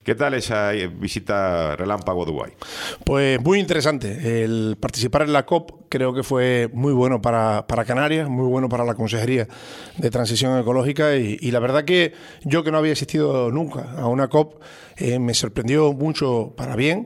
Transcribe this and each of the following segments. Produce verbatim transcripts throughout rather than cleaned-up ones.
¿Qué tal esa visita relámpago a Dubái? Pues muy interesante. El participar en la COP creo que fue muy bueno para, para Canarias, muy bueno para la Consejería de Transición Ecológica y, y la verdad que yo, que no había asistido nunca a una COP, eh, me sorprendió mucho para bien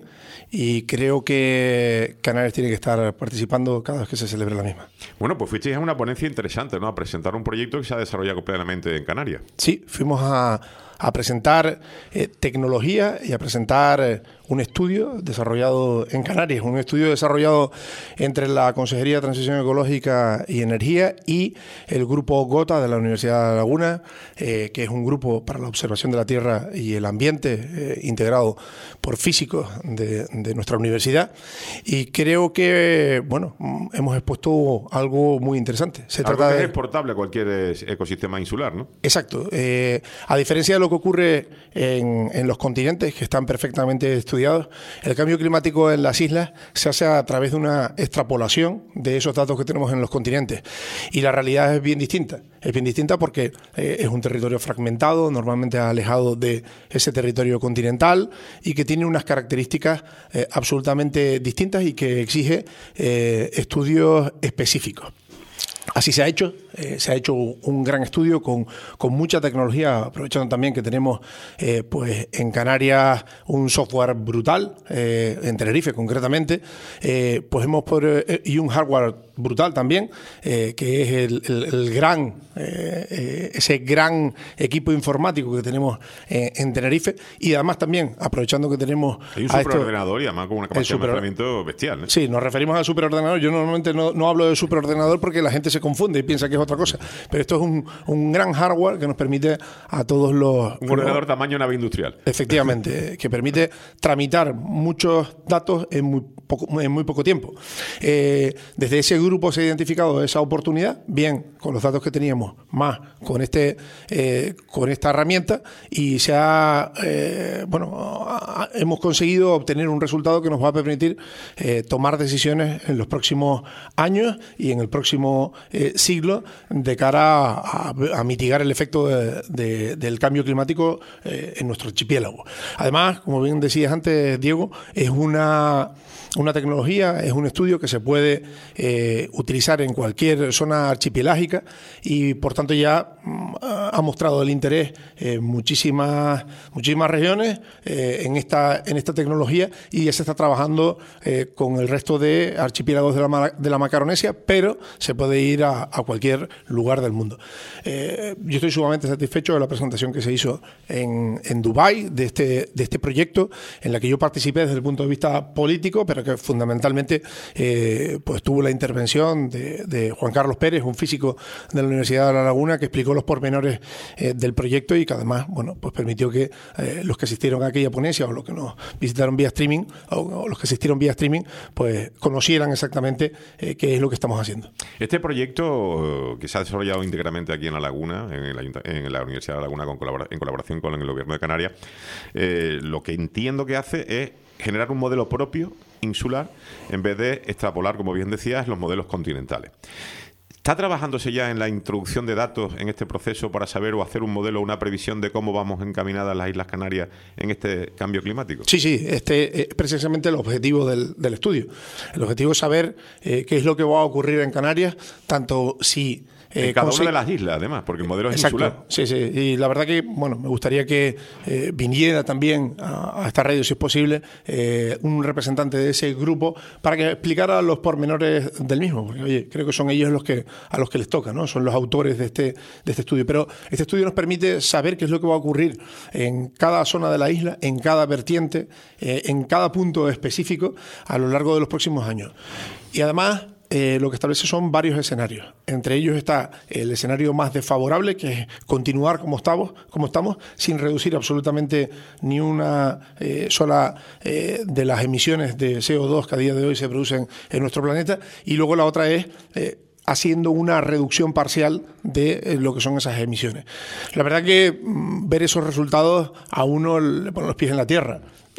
y creo que Canarias tiene que estar participando cada vez que se celebre la misma. Bueno, pues fuisteis a una ponencia interesante, ¿no? A presentar un proyecto que se ha desarrollado plenamente en Canarias. Sí, fuimos a, a presentar eh, tecnología y a presentar eh, un estudio desarrollado en Canarias, un estudio desarrollado entre la Consejería de Transición Ecológica y Energía y el grupo GOTA de la Universidad de La Laguna, eh, que es un grupo para la observación de la Tierra y el ambiente eh, integrado por físicos de, de nuestra universidad. Y creo que, bueno, hemos expuesto algo muy interesante. Se algo trata que de... es exportable a cualquier ecosistema insular, ¿no? Exacto. Eh, a diferencia de lo que ocurre en, en los continentes, que están perfectamente estudiados, el cambio climático en las islas se hace a través de una extrapolación de esos datos que tenemos en los continentes. Y la realidad es bien distinta. Es bien distinta porque eh, es un territorio fragmentado, normalmente alejado de ese territorio continental y que tiene unas características eh, absolutamente distintas y que exige eh, estudios específicos. Así se ha hecho, eh, se ha hecho un gran estudio con, con mucha tecnología, aprovechando también que tenemos eh, pues en Canarias un software brutal, eh, en Tenerife concretamente, eh, pues hemos por, eh, y un hardware brutal también, eh, que es el, el, el gran, eh, eh, ese gran equipo informático que tenemos eh, en Tenerife, y además también aprovechando que tenemos... Hay un a superordenador y además con una capacidad de almacenamiento bestial, ¿eh? Sí, nos referimos al superordenador. Yo normalmente no, no hablo de superordenador porque la gente se confunde y piensa que es otra cosa, pero esto es un, un gran hardware que nos permite a todos los... Un ordenador tamaño nave industrial. Efectivamente, que permite tramitar muchos datos en muy poco, en muy poco tiempo. Eh, desde ese grupo se ha identificado esa oportunidad, bien con los datos que teníamos, más con este eh, con esta herramienta, y se ha eh, bueno a, hemos conseguido obtener un resultado que nos va a permitir eh, tomar decisiones en los próximos años y en el próximo eh, siglo de cara a, a, a mitigar el efecto de, de, del cambio climático eh, en nuestro archipiélago. Además, como bien decías antes, Diego, es una una tecnología, es un estudio que se puede eh, utilizar en cualquier zona archipelágica y por tanto ya mm, ha mostrado el interés en muchísimas, muchísimas regiones eh, en, esta, en esta tecnología, y ya se está trabajando eh, con el resto de archipiélagos de la, de la Macaronesia, pero se puede ir a, a cualquier lugar del mundo. Eh, yo estoy sumamente satisfecho de la presentación que se hizo en, en Dubái de este, de este proyecto, en la que yo participé desde el punto de vista político, pero que fundamentalmente eh, pues tuvo la intervención de, de Juan Carlos Pérez, un físico de la Universidad de La Laguna, que explicó los pormenores eh, del proyecto y que además, bueno, pues permitió que eh, los que asistieron a aquella ponencia o los que nos visitaron vía streaming o, o los que asistieron vía streaming, pues conocieran exactamente eh, qué es lo que estamos haciendo. Este proyecto, que se ha desarrollado íntegramente aquí en La Laguna, en, el, en la Universidad de La Laguna, con colabora, en colaboración con el Gobierno de Canarias, eh, lo que entiendo que hace es generar un modelo propio insular en vez de extrapolar, como bien decías, los modelos continentales. ¿Está trabajándose ya en la introducción de datos en este proceso para saber o hacer un modelo o una previsión de cómo vamos encaminadas las Islas Canarias en este cambio climático? Sí, sí, este es precisamente el objetivo del, del estudio. El objetivo es saber eh, qué es lo que va a ocurrir en Canarias, tanto si... En cada una de las islas, además, porque el modelo es Exacto, insular. Sí, sí. Y la verdad que, bueno, me gustaría que eh, viniera también a, a esta radio, si es posible, eh, un representante de ese grupo para que explicara los pormenores del mismo. Porque, oye, creo que son ellos los que a los que les toca, ¿no? Son los autores de este, de este estudio. Pero este estudio nos permite saber qué es lo que va a ocurrir en cada zona de la isla, en cada vertiente, eh, en cada punto específico a lo largo de los próximos años. Y además... Eh, lo que establece son varios escenarios. Entre ellos está el escenario más desfavorable, que es continuar como estamos, como estamos sin reducir absolutamente ni una eh, sola eh, de las emisiones de C O dos que a día de hoy se producen en nuestro planeta. Y luego la otra es... Eh, haciendo una reducción parcial de eh, lo que son esas emisiones. La verdad que mm, ver esos resultados a uno le pone los pies en la tierra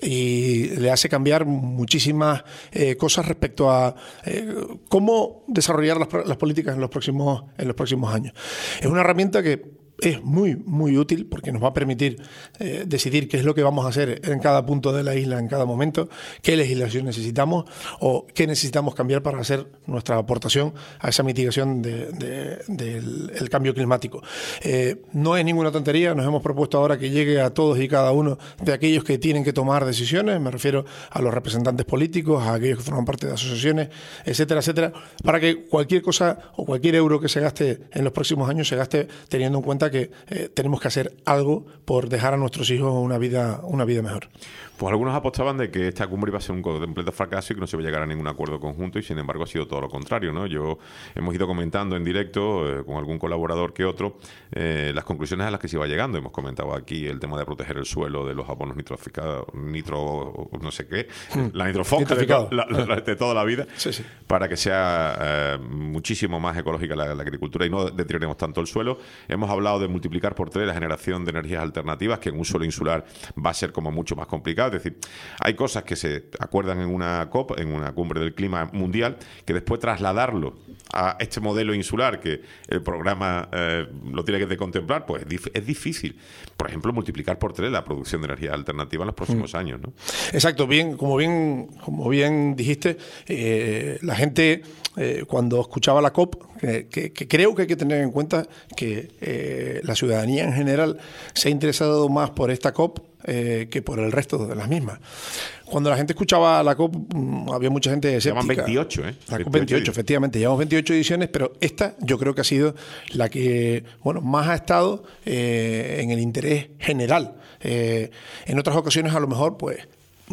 y le hace cambiar muchísimas eh, cosas respecto a eh, cómo desarrollar las, las políticas en los próximos en los próximos años. Es una herramienta que es muy, muy útil porque nos va a permitir eh, decidir qué es lo que vamos a hacer en cada punto de la isla, en cada momento, qué legislación necesitamos o qué necesitamos cambiar para hacer nuestra aportación a esa mitigación de, de, del el cambio climático. Eh, no es ninguna tontería, nos hemos propuesto ahora que llegue a todos y cada uno de aquellos que tienen que tomar decisiones, me refiero a los representantes políticos, a aquellos que forman parte de asociaciones, etcétera, etcétera, para que cualquier cosa o cualquier euro que se gaste en los próximos años se gaste teniendo en cuenta que eh, tenemos que hacer algo por dejar a nuestros hijos una vida, una vida mejor. Pues algunos apostaban de que esta cumbre iba a ser un completo fracaso y que no se iba a llegar a ningún acuerdo conjunto, y sin embargo ha sido todo lo contrario, ¿no? Yo hemos ido comentando en directo eh, con algún colaborador que otro eh, las conclusiones a las que se iba llegando. Hemos comentado aquí el tema de proteger el suelo de los abonos nitroficados, nitro, no sé qué, mm. la nitrofonca de, to, la, la, de toda la vida, sí, sí. para que sea eh, muchísimo más ecológica la, la agricultura y no deterioremos tanto el suelo. Hemos hablado de multiplicar por tres la generación de energías alternativas, que en un suelo insular va a ser como mucho más complicado. Es decir, hay cosas que se acuerdan en una COP, en una cumbre del clima mundial, que después trasladarlo a este modelo insular que el programa eh, lo tiene que contemplar, pues es difícil. Por ejemplo, multiplicar por tres la producción de energía alternativa en los próximos mm. años, ¿no? Exacto, bien, como bien, como bien dijiste, eh, la gente eh, cuando escuchaba la COP, que, que, que creo que hay que tener en cuenta que eh, la ciudadanía en general se ha interesado más por esta COP Eh, que por el resto de las mismas. Cuando la gente escuchaba la COP, mmm, había mucha gente escéptica. Llevan veintiocho, ¿eh? La COP veintiocho, efectivamente. Llevamos veintiocho ediciones, pero esta yo creo que ha sido la que, bueno, más ha estado eh, en el interés general. Eh, en otras ocasiones, a lo mejor, pues,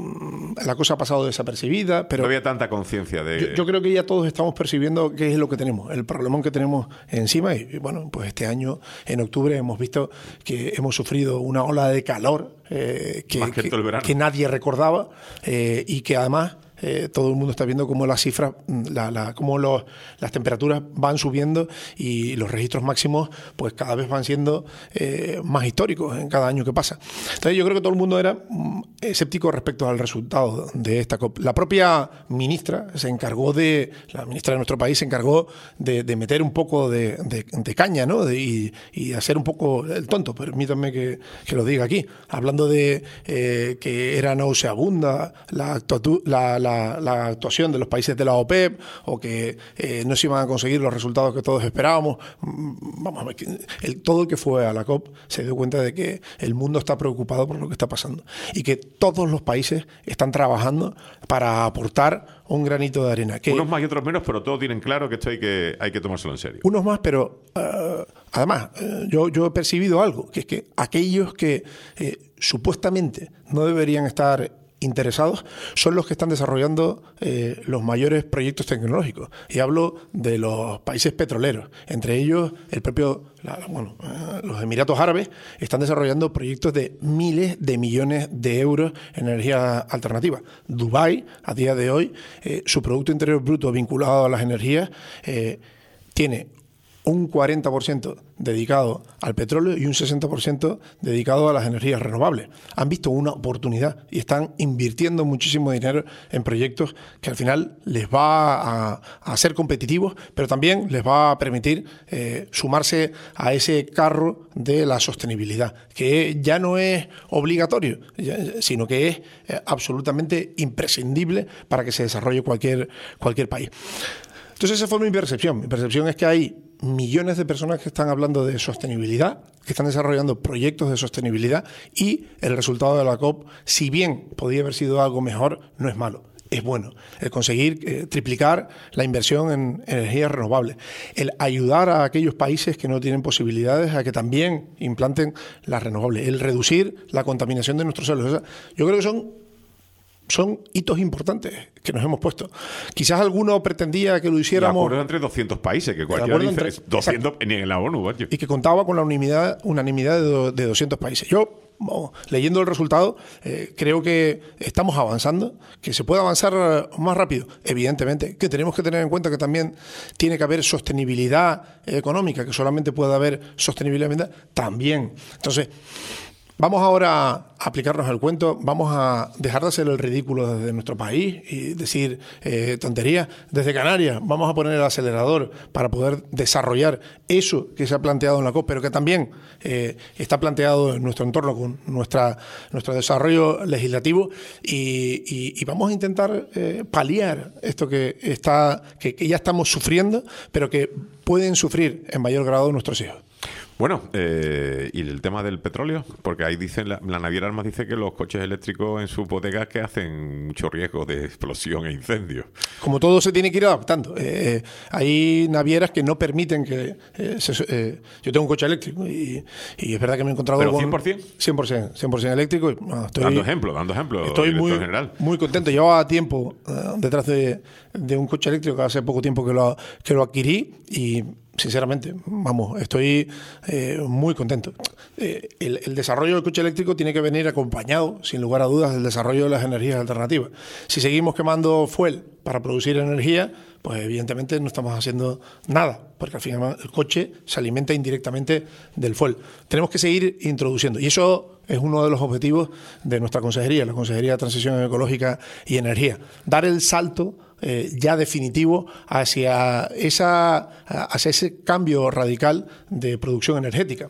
la cosa ha pasado desapercibida, pero no había tanta conciencia de... Yo, yo creo que ya todos estamos percibiendo qué es lo que tenemos, el problemón que tenemos encima, y bueno, pues este año, en octubre, hemos visto que hemos sufrido una ola de calor eh, que, Más que, todo el verano. que nadie recordaba eh, y que además eh, todo el mundo está viendo cómo las cifras, la, la, cómo los, las temperaturas van subiendo y los registros máximos pues cada vez van siendo eh, más históricos en cada año que pasa. Entonces yo creo que todo el mundo era escéptico respecto al resultado de esta COP. La propia ministra se encargó de, la ministra de nuestro país se encargó de, de meter un poco de, de, de caña, ¿no? De, y, y hacer un poco el tonto, permítanme que, que lo diga aquí, hablando de eh, que era nauseabunda la, la, la, la actuación de los países de la OPEP o que eh, no se iban a conseguir los resultados que todos esperábamos. Vamos a ver, el, todo el que fue a la COP se dio cuenta de que el mundo está preocupado por lo que está pasando y que todos los países están trabajando para aportar un granito de arena. Que unos más y otros menos, pero todos tienen claro que esto hay que, hay que tomárselo en serio. Unos más, pero uh, además, uh, yo, yo he percibido algo, que es que aquellos que eh, supuestamente no deberían estar interesados son los que están desarrollando eh, los mayores proyectos tecnológicos. Y hablo de los países petroleros. Entre ellos, el propio, la, bueno, eh, los Emiratos Árabes están desarrollando proyectos de miles de millones de euros en energía alternativa. Dubái, a día de hoy, eh, su Producto Interior Bruto vinculado a las energías eh, tiene un cuarenta por ciento dedicado al petróleo y un sesenta por ciento dedicado a las energías renovables. Han visto una oportunidad y están invirtiendo muchísimo dinero en proyectos que al final les va a, a ser competitivos, pero también les va a permitir eh, sumarse a ese carro de la sostenibilidad, que ya no es obligatorio, sino que es eh, absolutamente imprescindible para que se desarrolle cualquier, cualquier país. Entonces esa fue mi percepción. Mi percepción es que hay millones de personas que están hablando de sostenibilidad, que están desarrollando proyectos de sostenibilidad y el resultado de la COP, si bien podía haber sido algo mejor, no es malo. Es bueno el conseguir eh, triplicar la inversión en energías renovables, el ayudar a aquellos países que no tienen posibilidades a que también implanten las renovables, el reducir la contaminación de nuestros suelos. O sea, yo creo que son Son hitos importantes que nos hemos puesto. Quizás alguno pretendía que lo hiciéramos... El acuerdo entre doscientos países, que cualquiera dice entre, doscientos, ni en la ONU. Vaya. Y que contaba con la unanimidad, unanimidad de, do, de doscientos países. Yo, bueno, leyendo el resultado, eh, creo que estamos avanzando, que se puede avanzar más rápido. Evidentemente, que tenemos que tener en cuenta que también tiene que haber sostenibilidad económica, que solamente puede haber sostenibilidad también. Entonces... Vamos ahora a aplicarnos el cuento, vamos a dejar de hacer el ridículo desde nuestro país y decir eh, tonterías. Desde Canarias vamos a poner el acelerador para poder desarrollar eso que se ha planteado en la COP, pero que también eh, está planteado en nuestro entorno con nuestra, nuestro desarrollo legislativo y, y, y vamos a intentar eh, paliar esto que, está, que, que ya estamos sufriendo, pero que pueden sufrir en mayor grado nuestros hijos. Bueno, eh, y el tema del petróleo, porque ahí dicen, la, la naviera Armas dice que los coches eléctricos en sus bodegas que hacen mucho riesgo de explosión e incendio. Como todo se tiene que ir adaptando. Eh, hay navieras que no permiten que... Eh, se, eh, yo tengo un coche eléctrico y, y es verdad que me he encontrado... ¿Pero con cien por ciento? cien por ciento, cien por ciento eléctrico. Y, bueno, estoy, dando ejemplo, dando ejemplo. Estoy muy, general. muy contento. Llevaba tiempo uh, detrás de, de un coche eléctrico, que hace poco tiempo que lo, que lo adquirí y... Sinceramente, vamos, estoy eh, muy contento. Eh, el, el desarrollo del coche eléctrico tiene que venir acompañado, sin lugar a dudas, del desarrollo de las energías alternativas. Si seguimos quemando fuel para producir energía, pues evidentemente no estamos haciendo nada, porque al final el coche se alimenta indirectamente del fuel. Tenemos que seguir introduciendo, y eso es uno de los objetivos de nuestra consejería, la Consejería de Transición Ecológica y Energía. Dar el salto Eh, ya definitivo hacia, esa, hacia ese cambio radical de producción energética.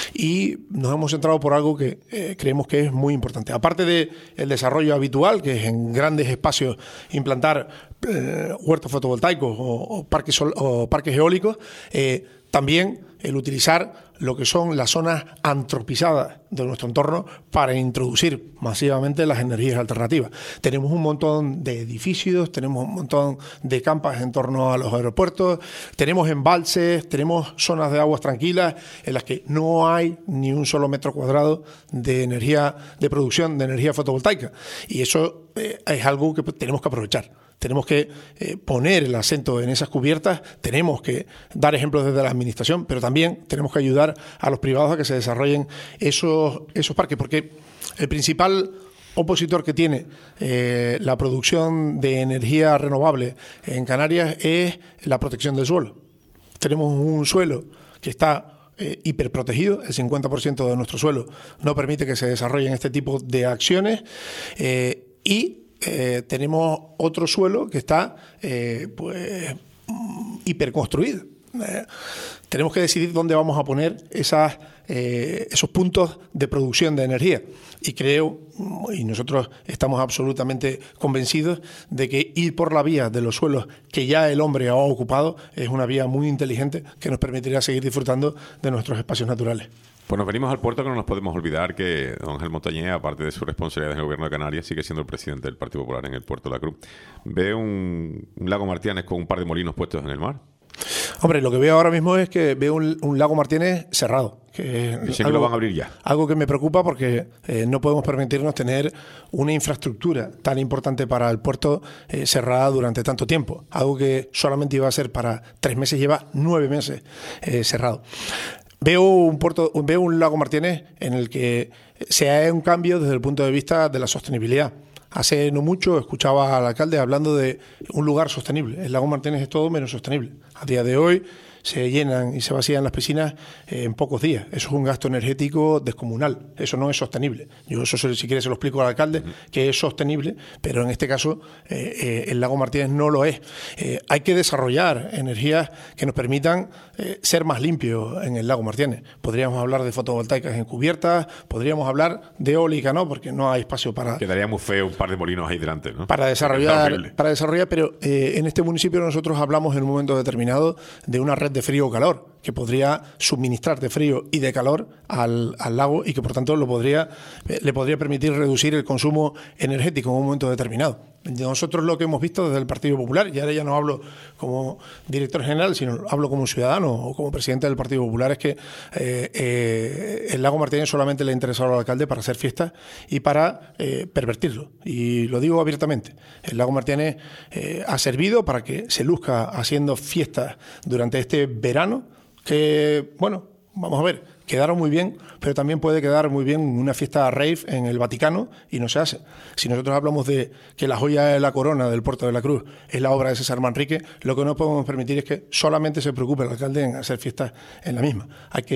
Y nos hemos centrado por algo que eh, creemos que es muy importante. Aparte del desarrollo habitual, que es en grandes espacios implantar eh, huertos fotovoltaicos o, o, parques, o parques eólicos, eh, también el utilizar lo que son las zonas antropizadas de nuestro entorno para introducir masivamente las energías alternativas. Tenemos un montón de edificios, tenemos un montón de campas en torno a los aeropuertos, tenemos embalses, tenemos zonas de aguas tranquilas en las que no hay ni un solo metro cuadrado de energía, de producción de energía fotovoltaica. Y eso eh, es algo que tenemos que aprovechar. Tenemos que eh, poner el acento en esas cubiertas, tenemos que dar ejemplos desde la administración, pero también tenemos que ayudar a los privados a que se desarrollen esos, esos parques, porque el principal opositor que tiene eh, la producción de energía renovable en Canarias es la protección del suelo. Tenemos un suelo que está eh, hiperprotegido, el cincuenta por ciento de nuestro suelo no permite que se desarrollen este tipo de acciones eh, y Eh, tenemos otro suelo que está eh, pues hiperconstruido. Eh, tenemos que decidir dónde vamos a poner esas, eh, esos puntos de producción de energía. Y creo, y nosotros estamos absolutamente convencidos de que ir por la vía de los suelos que ya el hombre ha ocupado es una vía muy inteligente que nos permitirá seguir disfrutando de nuestros espacios naturales. Pues nos venimos al puerto, que no nos podemos olvidar que don Ángel Montañés, aparte de su responsabilidad en el gobierno de Canarias, sigue siendo el presidente del Partido Popular en el puerto de la Cruz. ¿Ve un, un lago Martianes con un par de molinos puestos en el mar? Hombre, lo que veo ahora mismo es que veo un, un lago Martianes cerrado. Que Dicen que lo van a abrir ya. Algo que me preocupa porque eh, no podemos permitirnos tener una infraestructura tan importante para el puerto eh, cerrada durante tanto tiempo. Algo que solamente iba a ser para tres meses, lleva nueve meses eh, cerrado. Veo un puerto, veo un lago Martianes en el que se ha un cambio desde el punto de vista de la sostenibilidad. Hace no mucho escuchaba al alcalde hablando de un lugar sostenible. El lago Martianes es todo menos sostenible. A día de hoy se llenan y se vacían las piscinas en pocos días. Eso es un gasto energético descomunal. Eso no es sostenible. Yo eso, si quiere, se lo explico al alcalde, uh-huh. que es sostenible, pero en este caso eh, eh, el lago Martianes no lo es. Eh, hay que desarrollar energías que nos permitan eh, ser más limpios en el lago Martianes. Podríamos hablar de fotovoltaicas encubiertas, podríamos hablar de eólica, ¿no? Porque no hay espacio para... Quedaría muy feo un par de molinos ahí delante, ¿no? Para desarrollar, para desarrollar pero eh, en este municipio nosotros hablamos en un momento determinado de una red de frío o calor, que podría suministrar de frío y de calor al, al lago y que por tanto lo podría, eh, le podría permitir reducir el consumo energético en un momento determinado. Nosotros lo que hemos visto desde el Partido Popular, y ahora ya no hablo como director general, sino hablo como ciudadano o como presidente del Partido Popular, es que eh, eh, el lago Martianes solamente le ha interesado al alcalde para hacer fiestas y para eh, pervertirlo. Y lo digo abiertamente, el lago Martianes eh, ha servido para que se luzca haciendo fiestas durante este verano, que, bueno, vamos a ver, quedaron muy bien, pero también puede quedar muy bien una fiesta rave en el Vaticano y no se hace. Si nosotros hablamos de que la joya de la corona del Puerto de la Cruz es la obra de César Manrique, lo que no podemos permitir es que solamente se preocupe el alcalde en hacer fiestas en la misma. Hay que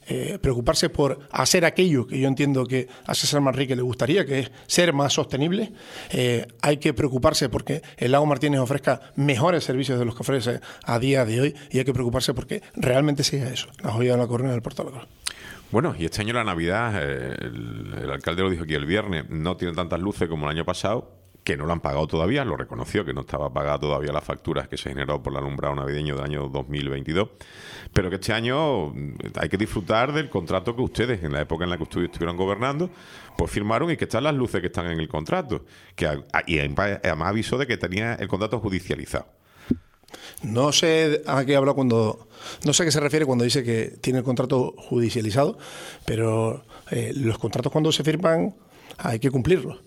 eh, preocuparse por hacer aquello que yo entiendo que a César Manrique le gustaría, que es ser más sostenible. Eh, hay que preocuparse porque el Lago Martínez ofrezca mejores servicios de los que ofrece a día de hoy, y hay que preocuparse porque realmente sea eso, la joya de la corona del Puerto de la Cruz. Bueno, y este año la Navidad, eh, el, el alcalde lo dijo aquí el viernes, no tiene tantas luces como el año pasado, que no lo han pagado todavía, lo reconoció, que no estaba pagada todavía las facturas que se generó por el alumbrado navideño del año dos mil veintidós, pero que este año hay que disfrutar del contrato que ustedes, en la época en la que ustedes estuvieron gobernando, pues firmaron, y que están las luces que están en el contrato, que y además avisó de que tenía el contrato judicializado. No sé a qué habla cuando, no sé a qué se refiere cuando dice que tiene el contrato judicializado, pero eh, los contratos cuando se firman hay que cumplirlos.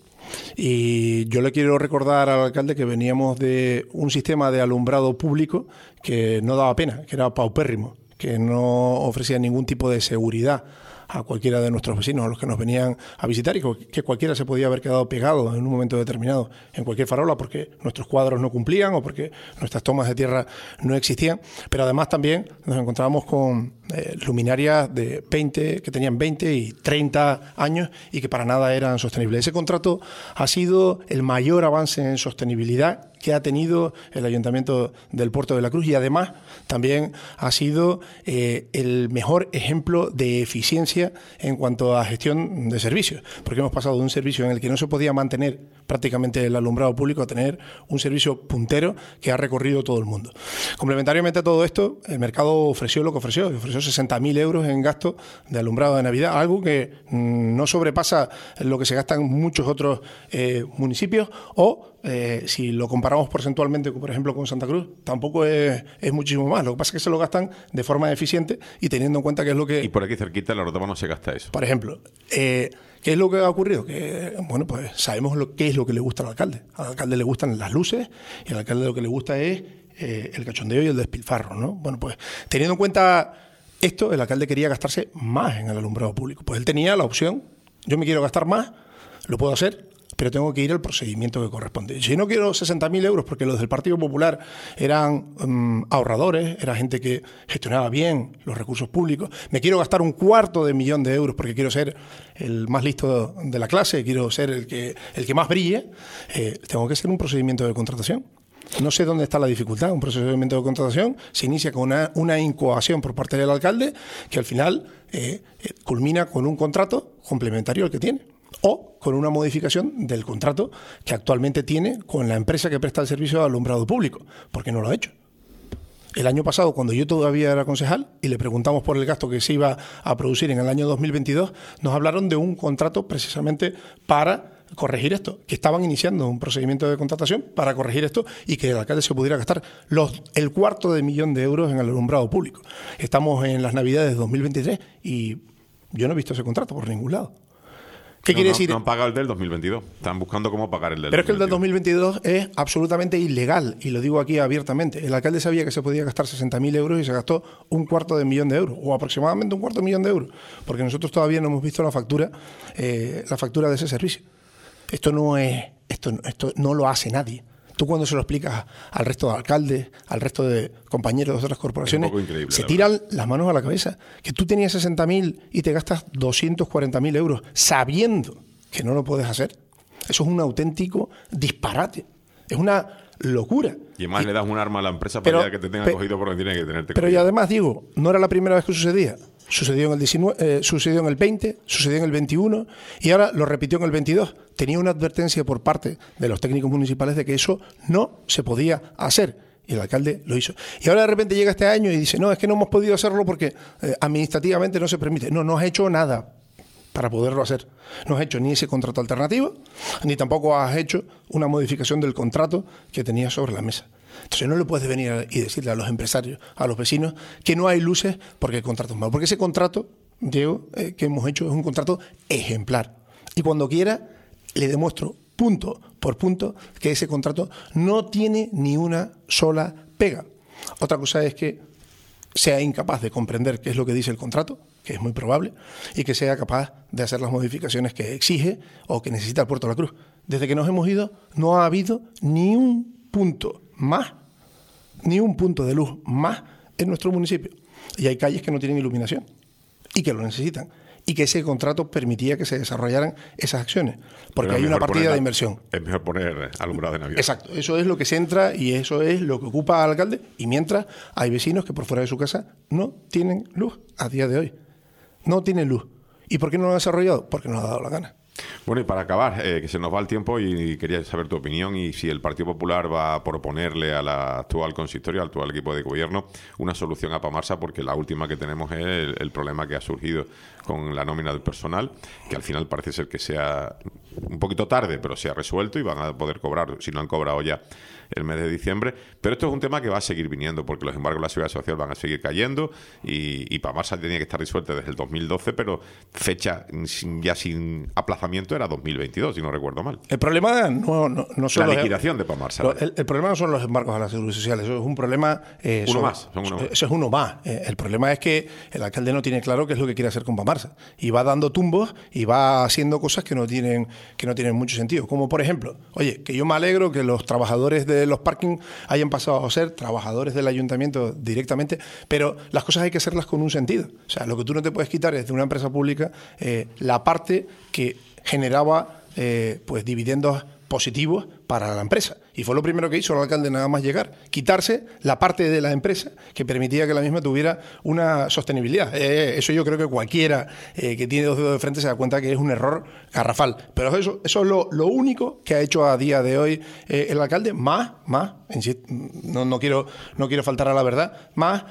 Y yo le quiero recordar al alcalde que veníamos de un sistema de alumbrado público que no daba pena, que era paupérrimo, que no ofrecía ningún tipo de seguridad a cualquiera de nuestros vecinos, a los que nos venían a visitar, y que cualquiera se podía haber quedado pegado en un momento determinado en cualquier farola porque nuestros cuadros no cumplían o porque nuestras tomas de tierra no existían. Pero además también nos encontrábamos con eh, luminarias de veinte, que tenían veinte y treinta años y que para nada eran sostenibles. Ese contrato ha sido el mayor avance en sostenibilidad que ha tenido el Ayuntamiento del Puerto de la Cruz, y además también ha sido eh, el mejor ejemplo de eficiencia en cuanto a gestión de servicios, porque hemos pasado de un servicio en el que no se podía mantener prácticamente el alumbrado público a tener un servicio puntero que ha recorrido todo el mundo. Complementariamente a todo esto, el mercado ofreció lo que ofreció, ofreció sesenta mil euros en gasto de alumbrado de Navidad, algo que mmm, no sobrepasa lo que se gasta en muchos otros eh, municipios, o Eh, si lo comparamos porcentualmente, por ejemplo, con Santa Cruz, tampoco es, es muchísimo más. Lo que pasa es que se lo gastan de forma eficiente y teniendo en cuenta que es lo que... Y por aquí cerquita en la Rotama no se gasta eso. Por ejemplo, eh, ¿qué es lo que ha ocurrido? Que, bueno, pues sabemos lo, qué es lo que le gusta al alcalde. Al alcalde le gustan las luces y al alcalde lo que le gusta es eh, el cachondeo y el despilfarro, ¿no? Bueno, pues teniendo en cuenta esto, el alcalde quería gastarse más en el alumbrado público. Pues él tenía la opción, yo me quiero gastar más, lo puedo hacer, pero tengo que ir al procedimiento que corresponde. Si no quiero sesenta mil euros, porque los del Partido Popular eran um, ahorradores, era gente que gestionaba bien los recursos públicos, me quiero gastar un cuarto de millón de euros porque quiero ser el más listo de la clase, quiero ser el que, el que más brille, eh, tengo que hacer un procedimiento de contratación. No sé dónde está la dificultad. Un procedimiento de contratación se inicia con una, una incoación por parte del alcalde que al final eh, eh, culmina con un contrato complementario al que tiene, o con una modificación del contrato que actualmente tiene con la empresa que presta el servicio de alumbrado público, porque no lo ha hecho. El año pasado, cuando yo todavía era concejal y le preguntamos por el gasto que se iba a producir en el año dos mil veintidós, nos hablaron de un contrato precisamente para corregir esto, que estaban iniciando un procedimiento de contratación para corregir esto y que el alcalde se pudiera gastar los, el cuarto de millón de euros en el alumbrado público. Estamos en las Navidades de dos mil veintitrés y yo no he visto ese contrato por ningún lado. ¿Qué no, quiere no, decir? No han pagado el del dos mil veintidós. Están buscando cómo pagar el del Pero es que el del dos mil veintidós. dos mil veintidós es absolutamente ilegal, y lo digo aquí abiertamente. El alcalde sabía que se podía gastar sesenta mil euros y se gastó un cuarto de millón de euros, o aproximadamente un cuarto de millón de euros, porque nosotros todavía no hemos visto la factura, eh, la factura de ese servicio. Esto no es, esto, esto no lo hace nadie. Tú cuando se lo explicas al resto de alcaldes, al resto de compañeros de otras corporaciones, se tiran las manos a la cabeza. Que tú tenías sesenta mil y te gastas doscientos cuarenta mil euros sabiendo que no lo puedes hacer. Eso es un auténtico disparate. Es una locura. Y además y, le das un arma a la empresa pero, para que te tenga pe, cogido por donde tiene que tenerte Pero cogido. Y además digo, no era la primera vez que sucedía. Sucedió en el diecinueve, eh, sucedió en el veinte, sucedió en el veintiuno y ahora lo repitió en el veintidós. Tenía una advertencia por parte de los técnicos municipales de que eso no se podía hacer. Y el alcalde lo hizo. Y ahora de repente llega este año y dice, no, es que no hemos podido hacerlo porque eh, administrativamente no se permite. No, no has hecho nada para poderlo hacer. No has hecho ni ese contrato alternativo, ni tampoco has hecho una modificación del contrato que tenías sobre la mesa. Entonces no le puedes venir y decirle a los empresarios, a los vecinos, que no hay luces porque el contrato es malo. Porque ese contrato, Diego, eh, que hemos hecho es un contrato ejemplar. Y cuando quiera, le demuestro punto por punto que ese contrato no tiene ni una sola pega. Otra cosa es que sea incapaz de comprender qué es lo que dice el contrato, que es muy probable, y que sea capaz de hacer las modificaciones que exige o que necesita el Puerto de la Cruz. Desde que nos hemos ido, no ha habido ni un punto más, ni un punto de luz más en nuestro municipio. Y hay calles que no tienen iluminación. y que lo necesitan. Y que ese contrato permitía que se desarrollaran esas acciones, porque Pero hay una partida la, de inversión. Es mejor poner alumbrado de Navidad. Exacto, eso es lo que se entra y eso es lo que ocupa al alcalde, y mientras hay vecinos que por fuera de su casa no tienen luz a día de hoy. No tienen luz. ¿Y por qué no lo han desarrollado? Porque no ha dado la gana. Bueno, y para acabar, eh, que se nos va el tiempo y quería saber tu opinión y si el Partido Popular va a proponerle a la actual consistorio, al actual equipo de gobierno, una solución a Pamarsa, porque la última que tenemos es el, el problema que ha surgido con la nómina del personal, que al final parece ser que sea un poquito tarde, pero se ha resuelto y van a poder cobrar, si no han cobrado ya, el mes de diciembre. Pero esto es un tema que va a seguir viniendo, porque los embargos de la Seguridad Social van a seguir cayendo y, y Pamarsa tenía que estar resuelta desde el dos mil doce, pero fecha sin, ya sin aplazamiento era dos mil veintidós, si no recuerdo mal. El problema no, no, no son la los, liquidación de Pamarsa. Lo, el, el problema no son los embargos a la Seguridad Social, eso es un problema... Eh, uno sobre, más, son uno más. Eso es uno más. Eh, el problema es que el alcalde no tiene claro qué es lo que quiere hacer con Pamarsa y va dando tumbos y va haciendo cosas que no tienen que no tienen mucho sentido. Como por ejemplo, oye, que yo me alegro que los trabajadores de los parking hayan pasado a ser trabajadores del ayuntamiento directamente, pero las cosas hay que hacerlas con un sentido. O sea, lo que tú no te puedes quitar es de una empresa pública eh, la parte que generaba eh, pues dividendos positivos para la empresa. Y fue lo primero que hizo el alcalde nada más llegar, quitarse la parte de la empresa que permitía que la misma tuviera una sostenibilidad. Eh, eso yo creo que cualquiera eh, que tiene dos dedos de frente se da cuenta que es un error garrafal. Pero eso, eso es lo, lo único que ha hecho a día de hoy eh, el alcalde, más, más, insisto, no, no, quiero, no quiero faltar a la verdad, más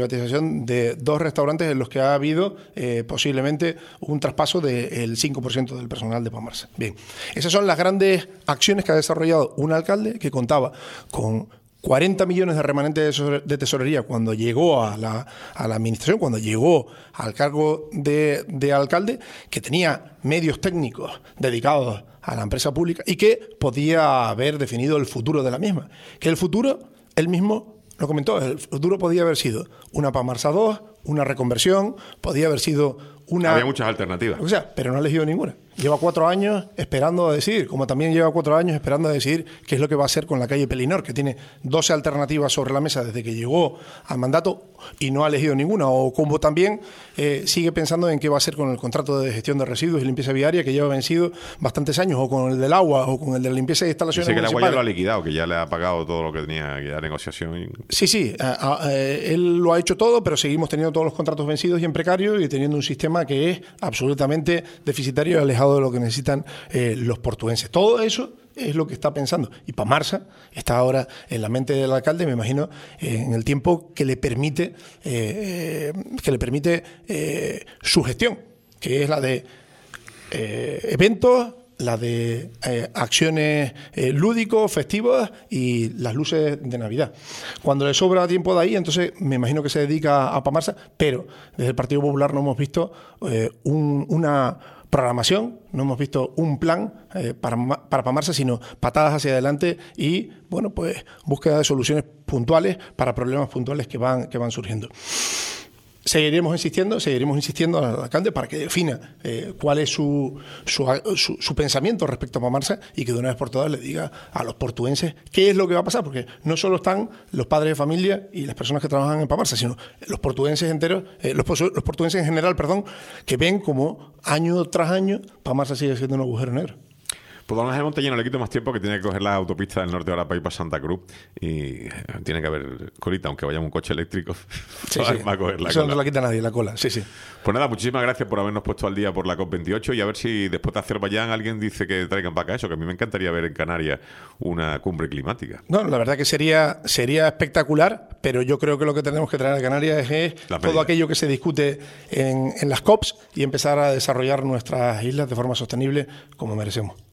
la privatización de dos restaurantes en los que ha habido eh, posiblemente un traspaso del cinco por ciento del personal de Pamarsa. Bien, esas son las grandes acciones que ha desarrollado un alcalde que contaba con cuarenta millones de remanentes de tesorería cuando llegó a la, a la administración, cuando llegó al cargo de, de alcalde, que tenía medios técnicos dedicados a la empresa pública y que podía haber definido el futuro de la misma. Que el futuro, él mismo lo comentó, el futuro podía haber sido una Pamarsa dos, una reconversión, podía haber sido una... Había muchas alternativas. O sea, pero no ha elegido ninguna. Lleva cuatro años esperando a decidir, como también lleva cuatro años esperando a decidir qué es lo que va a hacer con la calle Pelinor, que tiene doce alternativas sobre la mesa desde que llegó al mandato y no ha elegido ninguna. O como también eh, sigue pensando en qué va a hacer con el contrato de gestión de residuos y limpieza viaria, que lleva vencido bastantes años, o con el del agua, o con el de la limpieza de instalaciones municipales. Dice que el agua ya lo ha municipales. liquidado, que ya le ha pagado todo lo que tenía que dar negociación. Y... Sí, sí, a, a, eh, él lo ha hecho todo, pero seguimos teniendo todos los contratos vencidos y en precario y teniendo un sistema que es absolutamente deficitario y alejado de lo que necesitan eh, los portuenses. Todo eso es lo que está pensando. Y Pamarsa está ahora en la mente del alcalde, me imagino, eh, en el tiempo que le permite, eh, que le permite eh, su gestión, que es la de eh, eventos, la de eh, acciones eh, lúdicos, festivas y las luces de Navidad. Cuando le sobra tiempo de ahí, entonces me imagino que se dedica a Pamarsa, pero desde el Partido Popular no hemos visto eh, un, una programación, no hemos visto un plan eh, para, para Pamarsa, sino patadas hacia adelante y, bueno, pues búsqueda de soluciones puntuales para problemas puntuales que van, que van surgiendo. Seguiremos insistiendo, seguiremos insistiendo al alcalde para que defina eh, cuál es su, su, su, su pensamiento respecto a Pamarsa y que de una vez por todas le diga a los portuenses qué es lo que va a pasar, porque no solo están los padres de familia y las personas que trabajan en Pamarsa, sino los portuenses enteros, eh, los, los portuenses en general, perdón, que ven como año tras año Pamarsa sigue siendo un agujero negro. Pues don Ángel Montañés no le quito más tiempo, que tiene que coger la autopista del norte ahora para ir para Santa Cruz y tiene que haber colita, aunque vaya un coche eléctrico. Sí, va, sí. va a coger la Eso cola. no se la quita nadie, la cola. Sí, sí. Pues nada, muchísimas gracias por habernos puesto al día por la COP veintiocho y a ver si después de Azerbaiyán alguien dice que traigan para acá eso, que a mí me encantaría ver en Canarias una cumbre climática. No, la verdad que sería, sería espectacular, pero yo creo que lo que tenemos que traer a Canarias es Las todo medidas. aquello que se discute en, en las COPs y empezar a desarrollar nuestras islas de forma sostenible como merecemos.